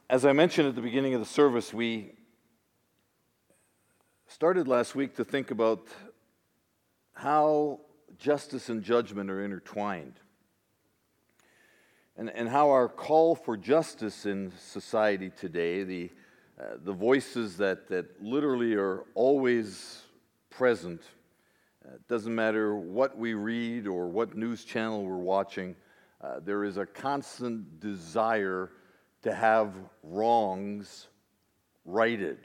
As I mentioned at the beginning of the service, we started last week to think about how justice and judgment are intertwined, and how our call for justice in society today, the voices that literally are always present, doesn't matter what we read or what news channel we're watching, there is a constant desire to have wrongs righted,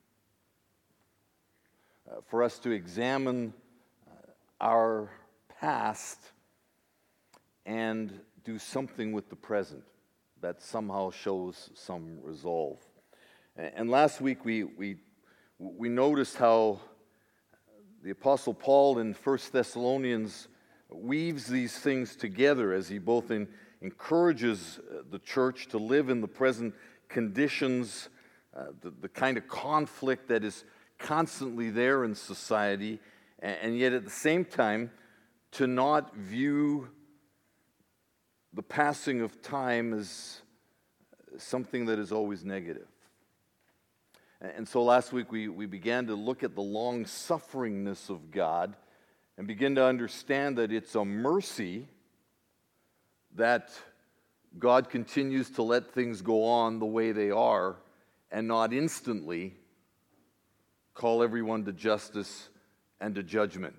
for us to examine our past and do something with the present that somehow shows some resolve. And last week we noticed how the Apostle Paul in 1 Thessalonians weaves these things together as he both encourages the church to live in the present conditions, the kind of conflict that is constantly there in society, and yet at the same time to not view the passing of time as something that is always negative. And so last week we began to look at the long-sufferingness of God and begin to understand that it's a mercy that God continues to let things go on the way they are and not instantly call everyone to justice and to judgment.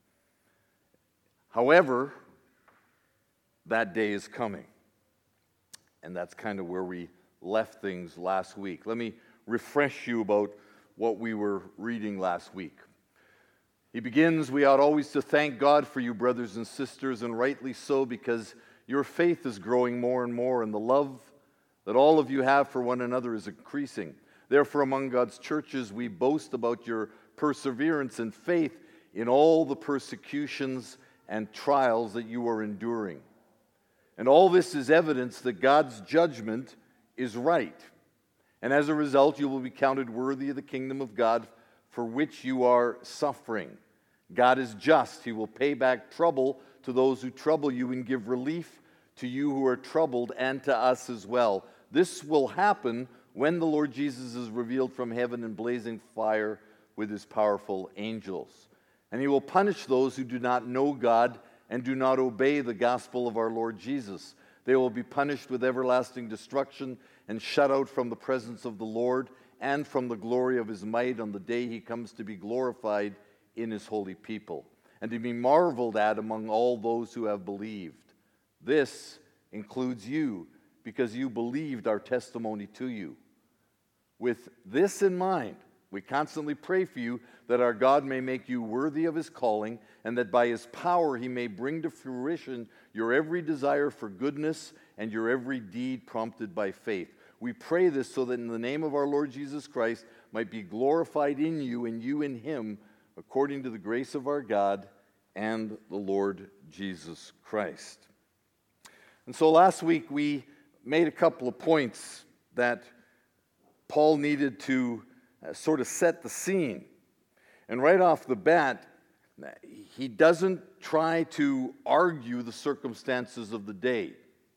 However, that day is coming. And that's kind of where we left things last week. Let me refresh you about what we were reading last week. He begins, "We ought always to thank God for you, brothers and sisters, and rightly so, because your faith is growing more and more, and the love that all of you have for one another is increasing. Therefore, among God's churches, we boast about your perseverance and faith in all the persecutions and trials that you are enduring. And all this is evidence that God's judgment is right. And as a result, you will be counted worthy of the kingdom of God for which you are suffering. God is just. He will pay back trouble to those who trouble you and give relief to you who are troubled, and to us as well. This will happen when the Lord Jesus is revealed from heaven in blazing fire with his powerful angels. And he will punish those who do not know God and do not obey the gospel of our Lord Jesus. They will be punished with everlasting destruction and shut out from the presence of the Lord and from the glory of his might on the day he comes to be glorified in his holy people, and to be marveled at among all those who have believed. This includes you, because you believed our testimony to you. With this in mind, we constantly pray for you that our God may make you worthy of his calling, and that by his power he may bring to fruition your every desire for goodness and your every deed prompted by faith. We pray this so that in the name of our Lord Jesus Christ might be glorified in you and you in him, according to the grace of our God and the Lord Jesus Christ." And so last week we made a couple of points that Paul needed to sort of set the scene. And right off the bat, he doesn't try to argue the circumstances of the day.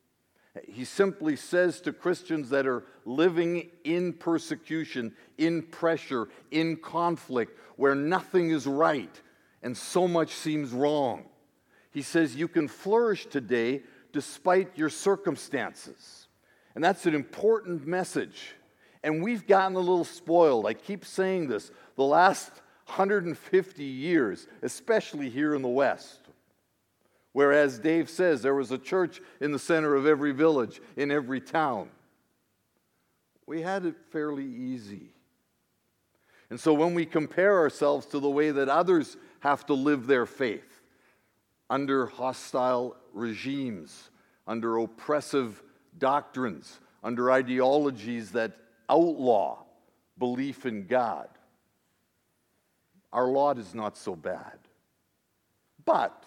He simply says to Christians that are living in persecution, in pressure, in conflict, where nothing is right and so much seems wrong. He says you can flourish today despite your circumstances. And that's an important message. And we've gotten a little spoiled. I keep saying this. The last 150 years, especially here in the West, whereas Dave says there was a church in the center of every village, in every town, we had it fairly easy. And so when we compare ourselves to the way that others have to live their faith, under hostile regimes, under oppressive doctrines, under ideologies that outlaw belief in God, our lot is not so bad. But,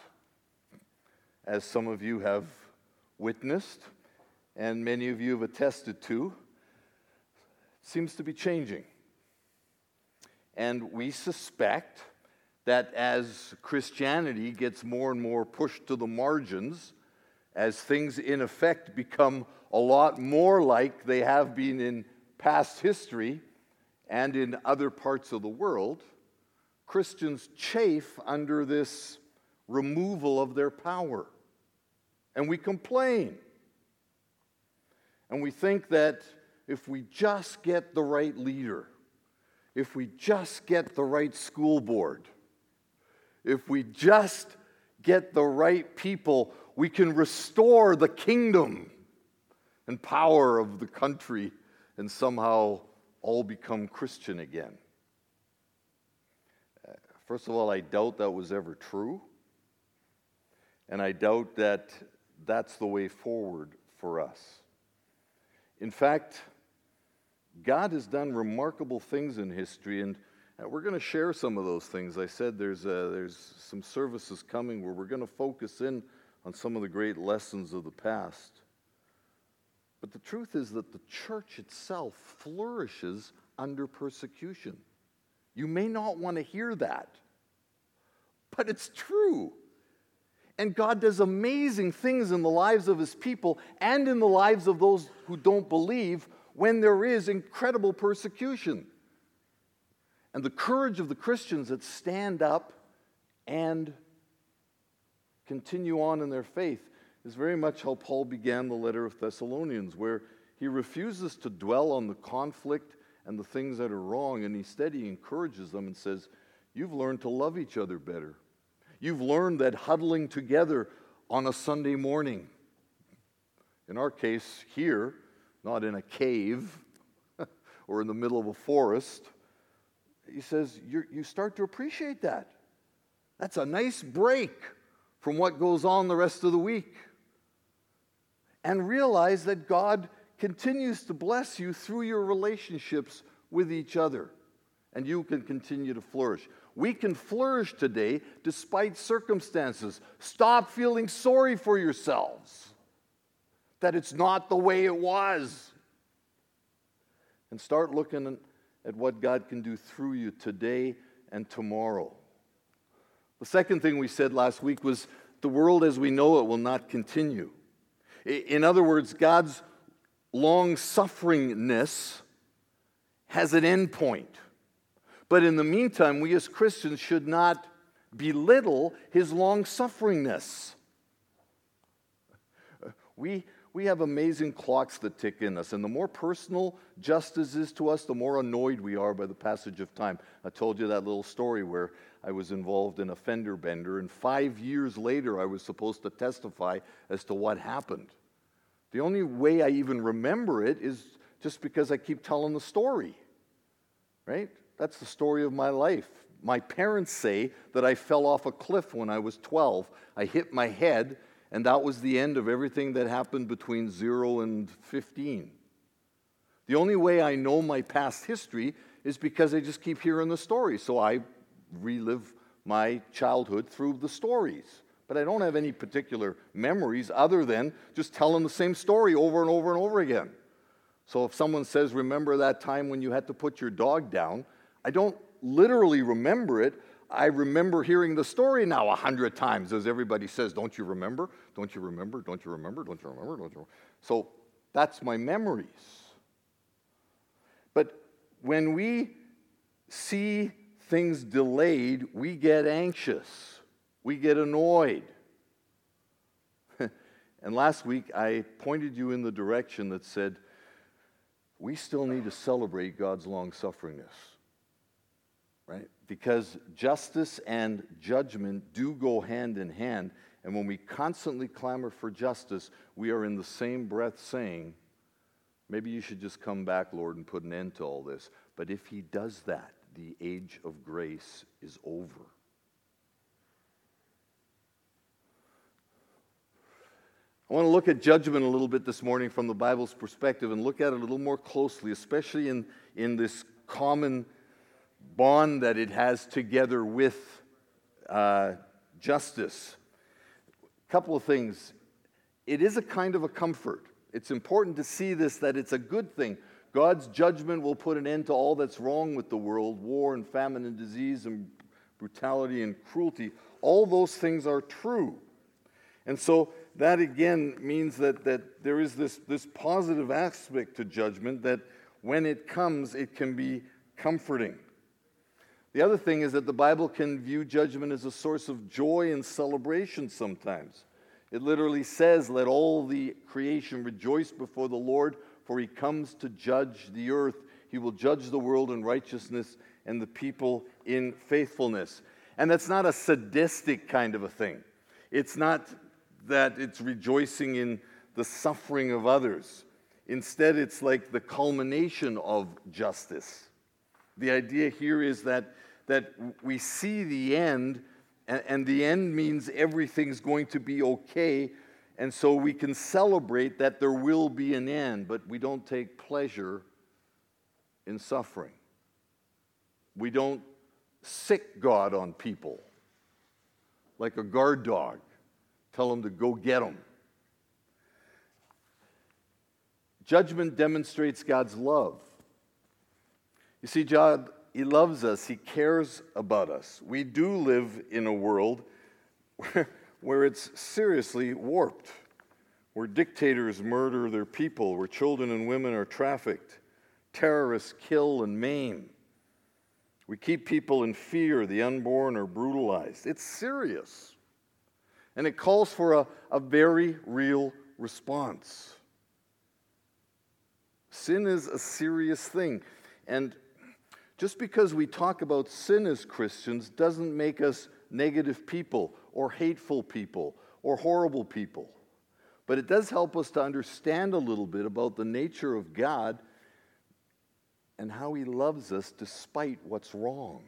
as some of you have witnessed, and many of you have attested to, it seems to be changing. And we suspect that as Christianity gets more and more pushed to the margins, as things in effect become a lot more like they have been in past history and in other parts of the world, Christians chafe under this removal of their power. And we complain. And we think that if we just get the right leader, if we just get the right school board, if we just get the right people, we can restore the kingdom and power of the country and somehow all become Christian again. First of all, I doubt that was ever true. And I doubt that that's the way forward for us. In fact, God has done remarkable things in history, and we're going to share some of those things. I said there's some services coming where we're going to focus in on some of the great lessons of the past. But the truth is that the church itself flourishes under persecution. You may not want to hear that, but it's true. And God does amazing things in the lives of his people and in the lives of those who don't believe when there is incredible persecution. And the courage of the Christians that stand up and continue on in their faith is very much how Paul began the letter of Thessalonians, where he refuses to dwell on the conflict and the things that are wrong, and instead he encourages them and says, you've learned to love each other better. You've learned that huddling together on a Sunday morning, in our case here, not in a cave or in the middle of a forest, he says you start to appreciate that. That's a nice break from what goes on the rest of the week. And realize that God continues to bless you through your relationships with each other. And you can continue to flourish. We can flourish today despite circumstances. Stop feeling sorry for yourselves that it's not the way it was. And start looking at what God can do through you today and tomorrow. The second thing we said last week was the world as we know it will not continue. In other words, God's long-sufferingness has an end point. But in the meantime, we as Christians should not belittle his long-sufferingness. We have amazing clocks that tick in us, and the more personal justice is to us, the more annoyed we are by the passage of time. I told you that little story where I was involved in a fender bender, and 5 years later I was supposed to testify as to what happened. The only way I even remember it is just because I keep telling the story, right? That's the story of my life. My parents say that I fell off a cliff when I was 12. I hit my head, and that was the end of everything that happened between 0 and 15. The only way I know my past history is because I just keep hearing the story. So I relive my childhood through the stories. But I don't have any particular memories other than just telling the same story over and over and over again. So if someone says, remember that time when you had to put your dog down, I don't literally remember it. I remember hearing the story now 100 times as everybody says, don't you remember? Don't you remember? Don't you remember? Don't you remember? Don't you remember? So that's my memories. But when we see things delayed, we get anxious. We get annoyed. And last week, I pointed you in the direction that said, we still need to celebrate God's long-sufferingness, right? Because justice and judgment do go hand in hand, and when we constantly clamor for justice, we are in the same breath saying, maybe you should just come back, Lord, and put an end to all this. But if he does that, the age of grace is over. I want to look at judgment a little bit this morning from the Bible's perspective and look at it a little more closely, especially in this common bond that it has together with justice. A couple of things. It is a kind of a comfort. It's important to see this, that it's a good thing. God's judgment will put an end to all that's wrong with the world, war and famine and disease and brutality and cruelty. All those things are true. And so that again means that there is this positive aspect to judgment, that when it comes, it can be comforting. The other thing is that the Bible can view judgment as a source of joy and celebration sometimes. It literally says, "Let all the creation rejoice before the Lord, for he comes to judge the earth. He will judge the world in righteousness and the people in faithfulness." And that's not a sadistic kind of a thing. It's not that it's rejoicing in the suffering of others. Instead, it's like the culmination of justice. The idea here is that we see the end, and the end means everything's going to be okay, and so we can celebrate that there will be an end, but we don't take pleasure in suffering. We don't sick God on people like a guard dog. Tell them to go get them. Judgment demonstrates God's love. You see, God, he loves us. He cares about us. We do live in a world where it's seriously warped, where dictators murder their people, where children and women are trafficked, terrorists kill and maim. We keep people in fear. The unborn are brutalized. It's serious. And it calls for a very real response. Sin is a serious thing. And just because we talk about sin as Christians doesn't make us negative people or hateful people or horrible people. But it does help us to understand a little bit about the nature of God and how he loves us despite what's wrong.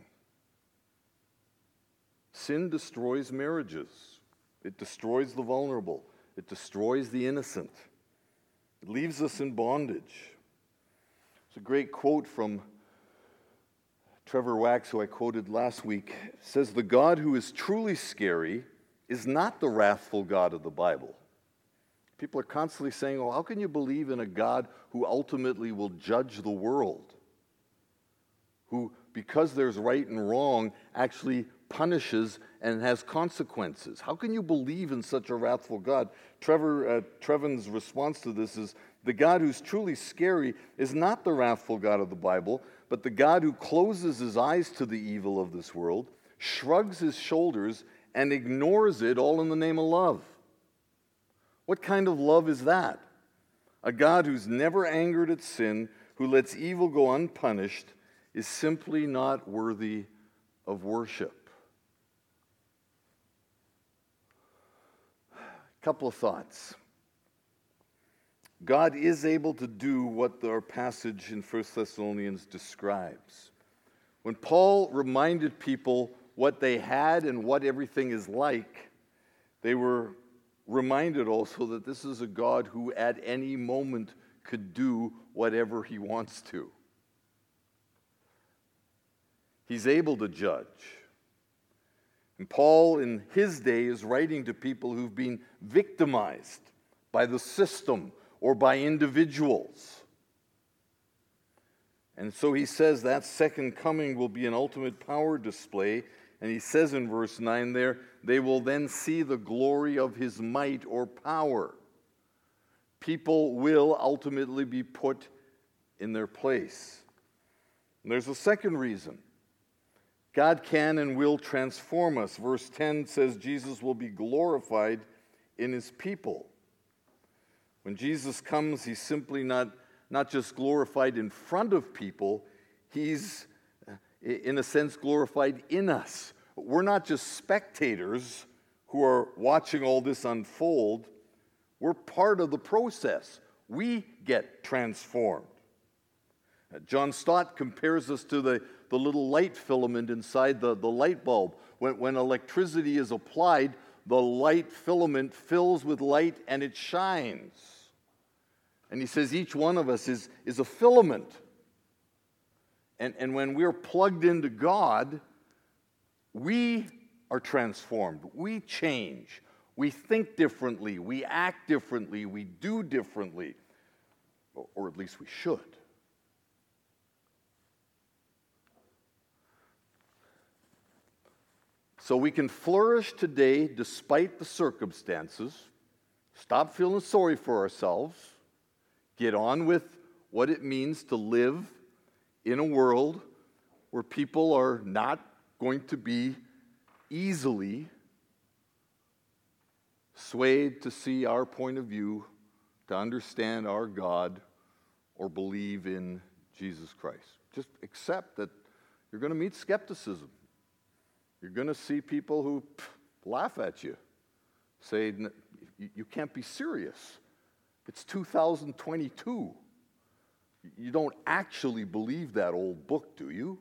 Sin destroys marriages. It destroys the vulnerable. It destroys the innocent. It leaves us in bondage. It's a great quote from Trevor Wax, who I quoted last week. It says, "The God who is truly scary is not the wrathful God of the Bible." People are constantly saying, "Oh, how can you believe in a God who ultimately will judge the world? Who, because there's right and wrong, actually punishes and has consequences. How can you believe in such a wrathful God?" Trevin's response to this is, "The God who's truly scary is not the wrathful God of the Bible, but the God who closes his eyes to the evil of this world, shrugs his shoulders, and ignores it all in the name of love." What kind of love is that? A God who's never angered at sin, who lets evil go unpunished, is simply not worthy of worship. A couple of thoughts. God is able to do what our passage in 1 Thessalonians describes. When Paul reminded people what they had and what everything is like, they were reminded also that this is a God who at any moment could do whatever he wants to. He's able to judge. And Paul, in his day, is writing to people who've been victimized by the system or by individuals. And so he says that second coming will be an ultimate power display. And he says in verse 9 there, "They will then see the glory of his might or power." People will ultimately be put in their place. And there's a second reason. God can and will transform us. Verse 10 says Jesus will be glorified in his people. When Jesus comes, he's simply not just glorified in front of people, he's, in a sense, glorified in us. We're not just spectators who are watching all this unfold. We're part of the process. We get transformed. John Stott compares us to the little light filament inside the light bulb. When electricity is applied, the light filament fills with light and it shines. And he says each one of us is a filament. And when we're plugged into God, we are transformed. We change. We think differently. We act differently. We do differently. Or at least we should. So we can flourish today despite the circumstances, stop feeling sorry for ourselves, get on with what it means to live in a world where people are not going to be easily swayed to see our point of view, to understand our God, or believe in Jesus Christ. Just accept that you're going to meet skepticism. You're going to see people who laugh at you, say, you can't be serious. It's 2022. You don't actually believe that old book, do you?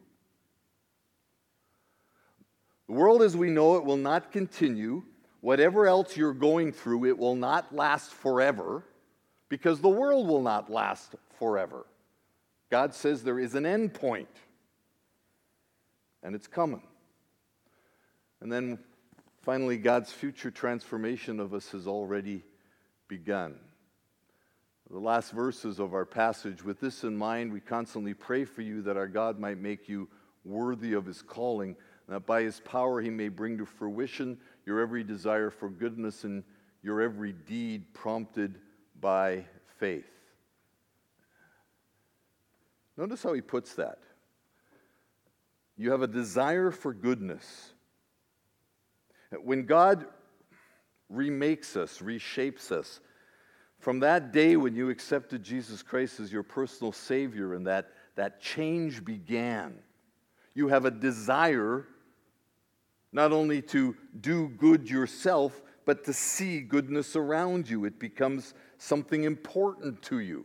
The world as we know it will not continue. Whatever else you're going through, it will not last forever, because the world will not last forever. God says there is an end point, and it's coming. And then finally, God's future transformation of us has already begun. The last verses of our passage, with this in mind, we constantly pray for you that our God might make you worthy of his calling, and that by his power he may bring to fruition your every desire for goodness and your every deed prompted by faith. Notice how he puts that. You have a desire for goodness. When God remakes us, reshapes us, from that day when you accepted Jesus Christ as your personal Savior and that change began, you have a desire not only to do good yourself, but to see goodness around you. It becomes something important to you.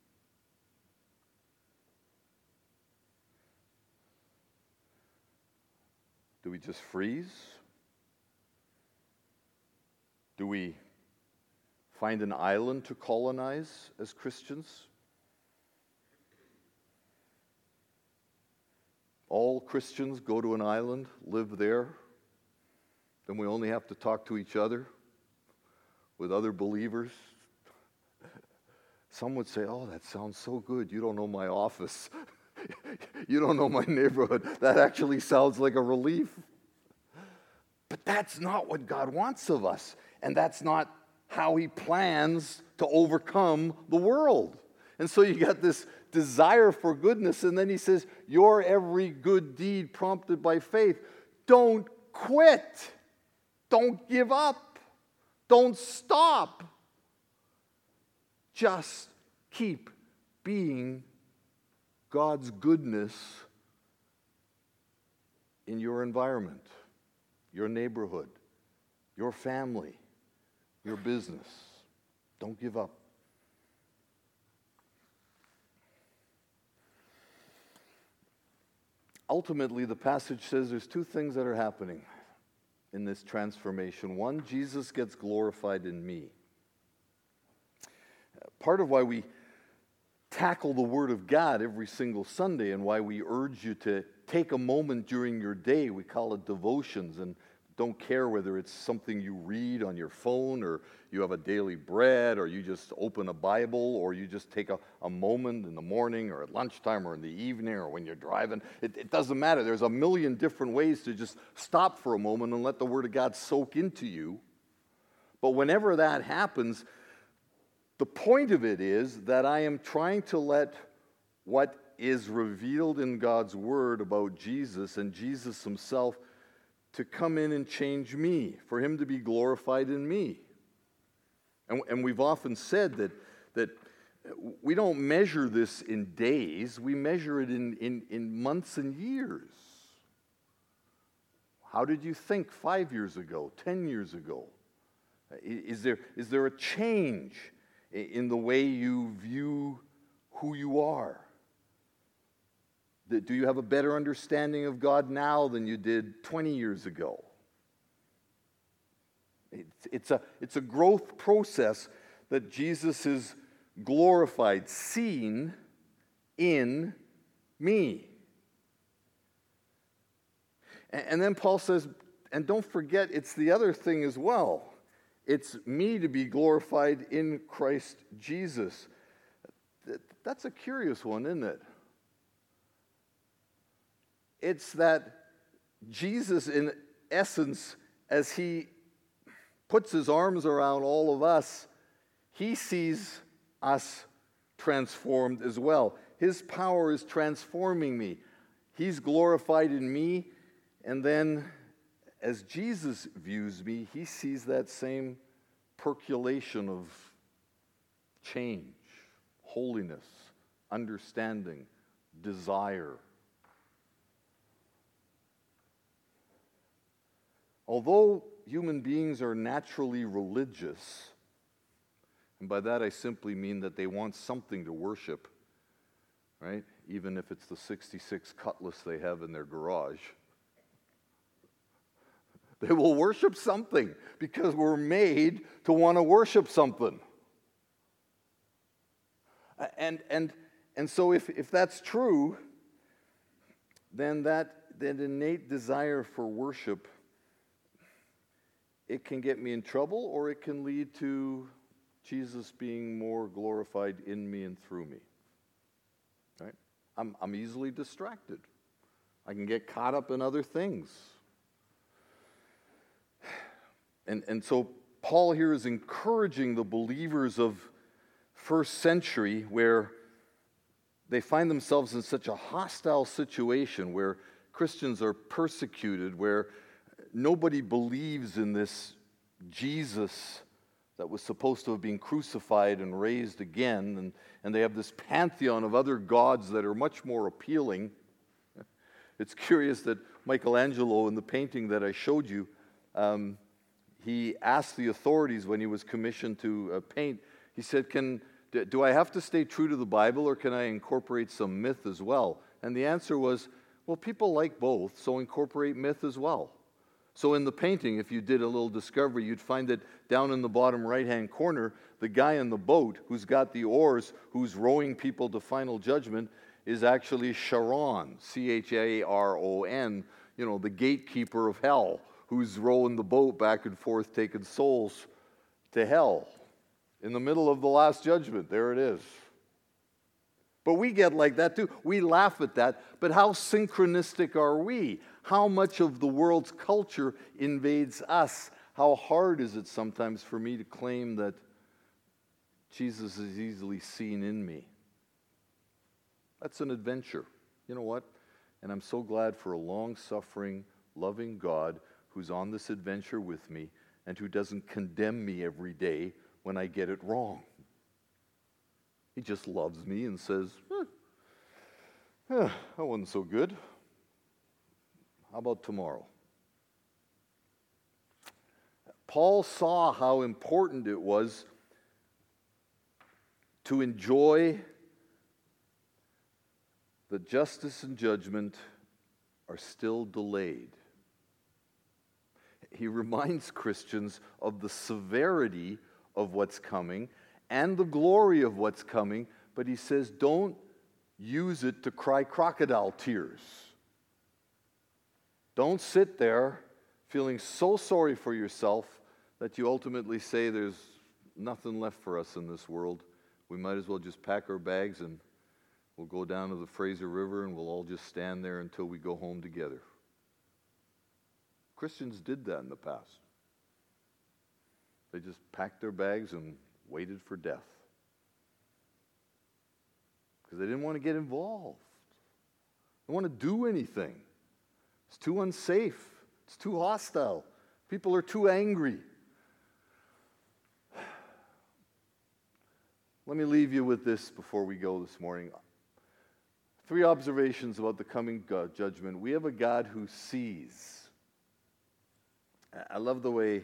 Do we just freeze? Do we find an island to colonize as Christians? All Christians go to an island, live there, then we only have to talk to each other with other believers. Some would say, oh, that sounds so good. You don't know my office. You don't know my neighborhood. That actually sounds like a relief. But that's not what God wants of us. And that's not how he plans to overcome the world. And so you got this desire for goodness, and then he says, your every good deed prompted by faith. Don't quit. Don't give up. Don't stop. Just keep being God's goodness in your environment, your neighborhood, your family, your business. Don't give up. Ultimately, the passage says there's two things that are happening in this transformation. One, Jesus gets glorified in me. Part of why we tackle the Word of God every single Sunday and why we urge you to take a moment during your day, we call it devotions, and don't care whether it's something you read on your phone or you have a daily bread or you just open a Bible or you just take a moment in the morning or at lunchtime or in the evening or when you're driving. It doesn't matter. There's a million different ways to just stop for a moment and let the Word of God soak into you. But whenever that happens, the point of it is that I am trying to let what is revealed in God's Word about Jesus and Jesus himself to come in and change me, for him to be glorified in me. And we've often said that we don't measure this in days, we measure it in months and years. How did you think 5 years ago, 10 years ago? Is there a change in the way you view who you are? Do you have a better understanding of God now than you did 20 years ago? It's a growth process that Jesus is glorified, seen in me. And then Paul says, and don't forget, it's the other thing as well. It's me to be glorified in Christ Jesus. That's a curious one, isn't it? It's that Jesus, in essence, as he puts his arms around all of us, He sees us transformed as well. His power is transforming me. He's glorified in me, and then as Jesus views me, he sees that same percolation of change, holiness, understanding, desire. Although human beings are naturally religious, and by that I simply mean that they want something to worship, right? Even if it's the 66 Cutlass they have in their garage. They will worship something because we're made to want to worship something. And so if that's true, then that innate desire for worship, it can get me in trouble, or it can lead to Jesus being more glorified in me and through me. Right? I'm easily distracted. I can get caught up in other things. And so Paul here is encouraging the believers of first century, where they find themselves in such a hostile situation, where Christians are persecuted, where nobody believes in this Jesus that was supposed to have been crucified and raised again, and they have this pantheon of other gods that are much more appealing. It's curious that Michelangelo, in the painting that I showed you, he asked the authorities when he was commissioned to paint, he said, do I have to stay true to the Bible, or can I incorporate some myth as well? And the answer was, well, people like both, so incorporate myth as well. So in the painting, if you did a little discovery, you'd find that down in the bottom right-hand corner, the guy in the boat who's got the oars, who's rowing people to final judgment, is actually Charon, Charon, the gatekeeper of hell, who's rowing the boat back and forth, taking souls to hell. In the middle of the last judgment, there it is. But we get like that too. We laugh at that, but how synchronistic are we? How much of the world's culture invades us? How hard is it sometimes for me to claim that Jesus is easily seen in me? That's an adventure. You know what? And I'm so glad for a long-suffering, loving God who's on this adventure with me and who doesn't condemn me every day when I get it wrong. He just loves me and says, that wasn't so good. How about tomorrow? Paul saw how important it was to enjoy that justice and judgment are still delayed. He reminds Christians of the severity of what's coming and the glory of what's coming, but he says, don't use it to cry crocodile tears. Don't sit there feeling so sorry for yourself that you ultimately say there's nothing left for us in this world. We might as well just pack our bags and we'll go down to the Fraser River and we'll all just stand there until we go home together. Christians did that in the past. They just packed their bags and waited for death because they didn't want to get involved. They didn't want to do anything. It's too unsafe. It's too hostile. People are too angry. Let me leave you with this before we go this morning. 3 observations about the coming judgment. We have a God who sees. I love the way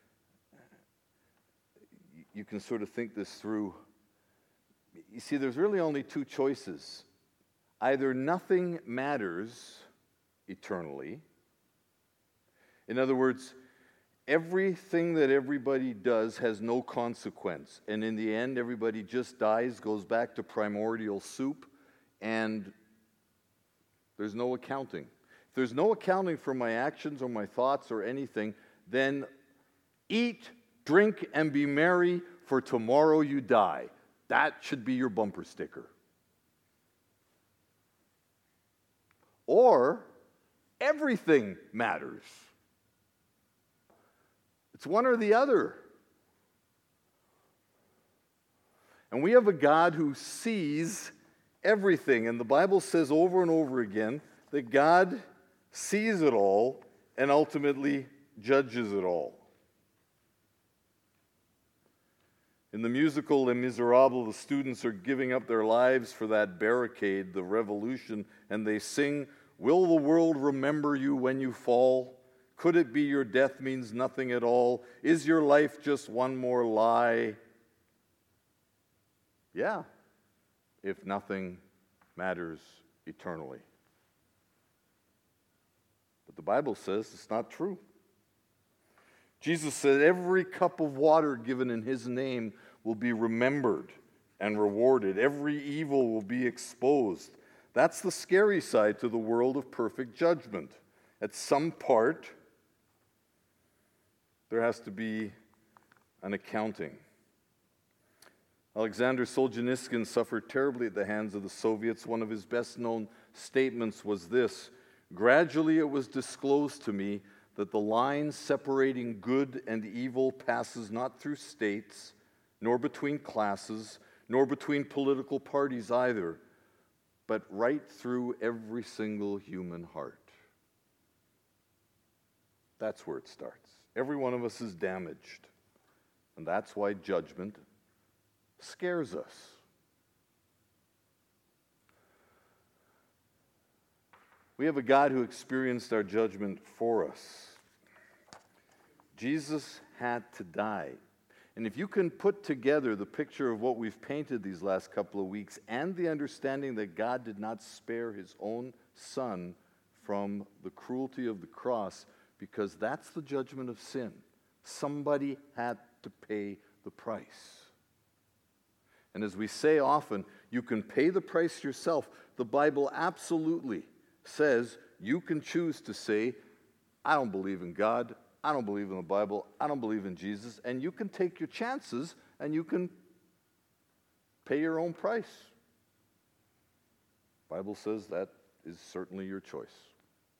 you can sort of think this through. You see, there's really only 2 choices. Either nothing matters eternally. In other words, everything that everybody does has no consequence. And in the end, everybody just dies, goes back to primordial soup, and there's no accounting. If there's no accounting for my actions or my thoughts or anything, then eat, drink, and be merry, for tomorrow you die. That should be your bumper sticker. Or everything matters. It's one or the other. And we have a God who sees everything. And the Bible says over and over again that God sees it all and ultimately judges it all. In the musical Les Miserables, the students are giving up their lives for that barricade, the revolution, and they sing, "Will the world remember you when you fall? Could it be your death means nothing at all? Is your life just one more lie?" Yeah, if nothing matters eternally. But the Bible says it's not true. Jesus said every cup of water given in his name will be remembered and rewarded. Every evil will be exposed. That's the scary side to the world of perfect judgment. At some part, there has to be an accounting. Alexander Solzhenitsyn suffered terribly at the hands of the Soviets. One of his best-known statements was this: "Gradually it was disclosed to me that the line separating good and evil passes not through states, nor between classes, nor between political parties either, but right through every single human heart." That's where it starts. Every one of us is damaged, and that's why judgment scares us. We have a God who experienced our judgment for us. Jesus had to die. And if you can put together the picture of what we've painted these last couple of weeks and the understanding that God did not spare his own son from the cruelty of the cross, because that's the judgment of sin. Somebody had to pay the price. And as we say often, you can pay the price yourself. The Bible absolutely says you can choose to say, "I don't believe in God, I don't believe in the Bible, I don't believe in Jesus," and you can take your chances and you can pay your own price. The Bible says that is certainly your choice.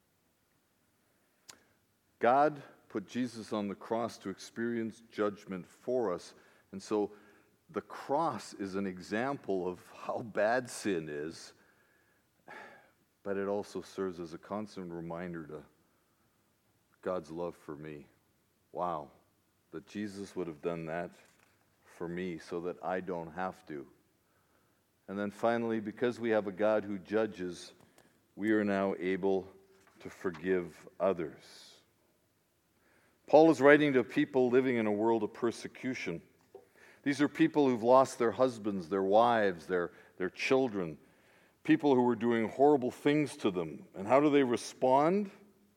God put Jesus on the cross to experience judgment for us, and so the cross is an example of how bad sin is, but it also serves as a constant reminder to God's love for me. Wow, that Jesus would have done that for me so that I don't have to. And then finally, because we have a God who judges, we are now able to forgive others. Paul is writing to people living in a world of persecution. These are people who've lost their husbands, their wives, their children, people who were doing horrible things to them. And how do they respond?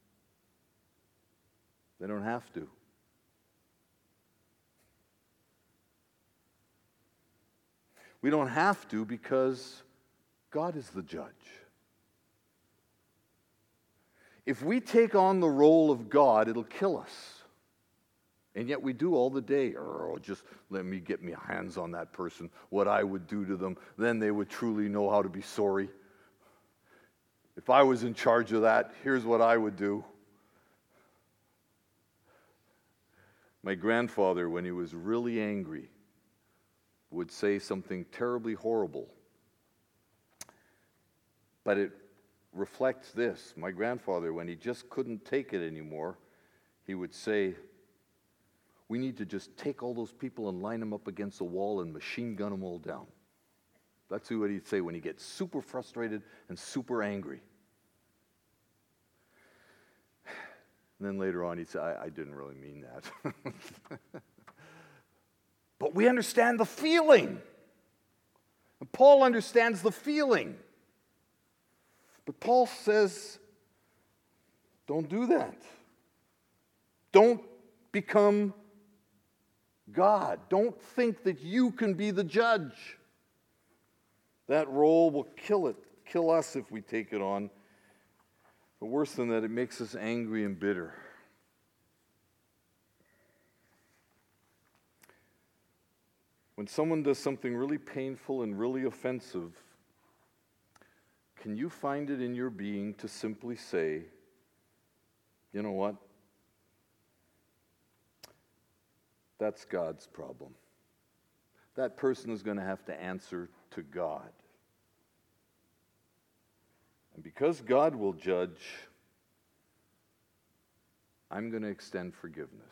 They don't have to. We don't have to because God is the judge. If we take on the role of God, it'll kill us. And yet we do all the day. Oh, just let me get my hands on that person, what I would do to them. Then they would truly know how to be sorry. If I was in charge of that, here's what I would do. My grandfather, when he was really angry, would say something terribly horrible. But it reflects this. My grandfather, when he just couldn't take it anymore, he would say, "We need to just take all those people and line them up against a wall and machine gun them all down." That's what he'd say when he gets super frustrated and super angry. And then later on he'd say, I didn't really mean that. But we understand the feeling. And Paul understands the feeling. But Paul says, don't do that. Don't become God. Don't think that you can be the judge. That role will kill us if we take it on. But worse than that, it makes us angry and bitter. When someone does something really painful and really offensive, can you find it in your being to simply say, you know what? That's God's problem. that person is going to have to answer to God. And because God will judge, I'm going to extend forgiveness.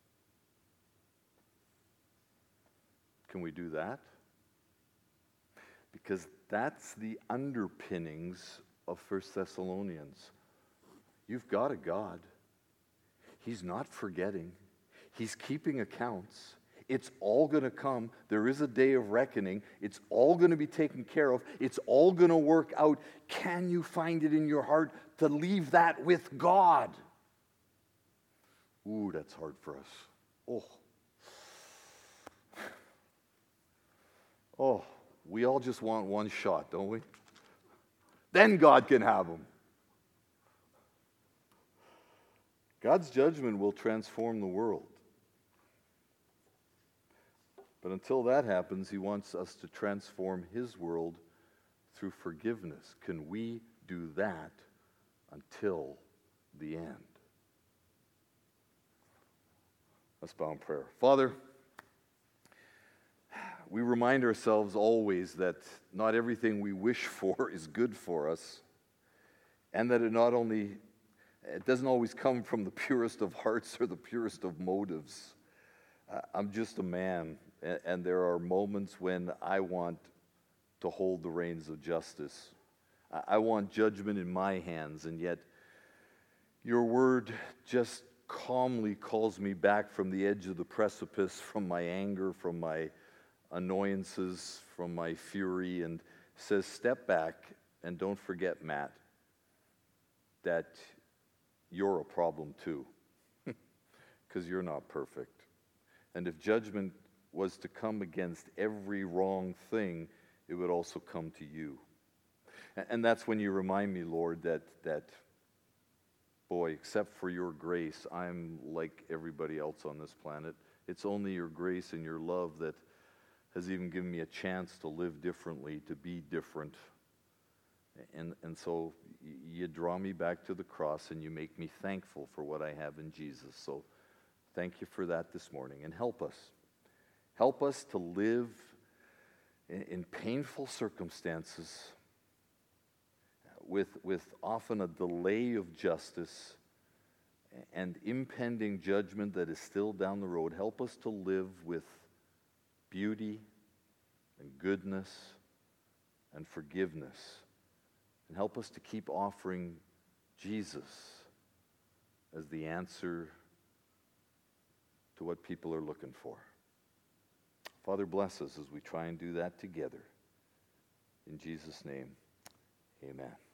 Can we do that? Because that's the underpinnings of 1 Thessalonians. You've got a God. He's not forgetting. He's keeping accounts. It's all going to come. There is a day of reckoning. It's all going to be taken care of. It's all going to work out. Can you find it in your heart to leave that with God? Ooh, that's hard for us. Oh, we all just want one shot, don't we? Then God can have them. God's judgment will transform the world. But until that happens, he wants us to transform his world through forgiveness. Can we do that until the end? Let's bow in prayer. Father, we remind ourselves always that not everything we wish for is good for us, and that it doesn't always come from the purest of hearts or the purest of motives. I'm just a man, and there are moments when I want to hold the reins of justice. I want judgment in my hands, and yet your word just calmly calls me back from the edge of the precipice, from my anger, from my annoyances, from my fury, and says, step back and don't forget, Matt, that you're a problem too, because you're not perfect. And if judgment was to come against every wrong thing, it would also come to you. And that's when you remind me, Lord, that boy, except for your grace, I'm like everybody else on this planet. It's only your grace and your love that has even given me a chance to live differently, to be different. And so you draw me back to the cross and you make me thankful for what I have in Jesus. So thank you for that this morning. And help us. Help us to live in painful circumstances with often a delay of justice and impending judgment that is still down the road. Help us to live with beauty and goodness and forgiveness. And help us to keep offering Jesus as the answer to what people are looking for. Father, bless us as we try and do that together. In Jesus' name, amen.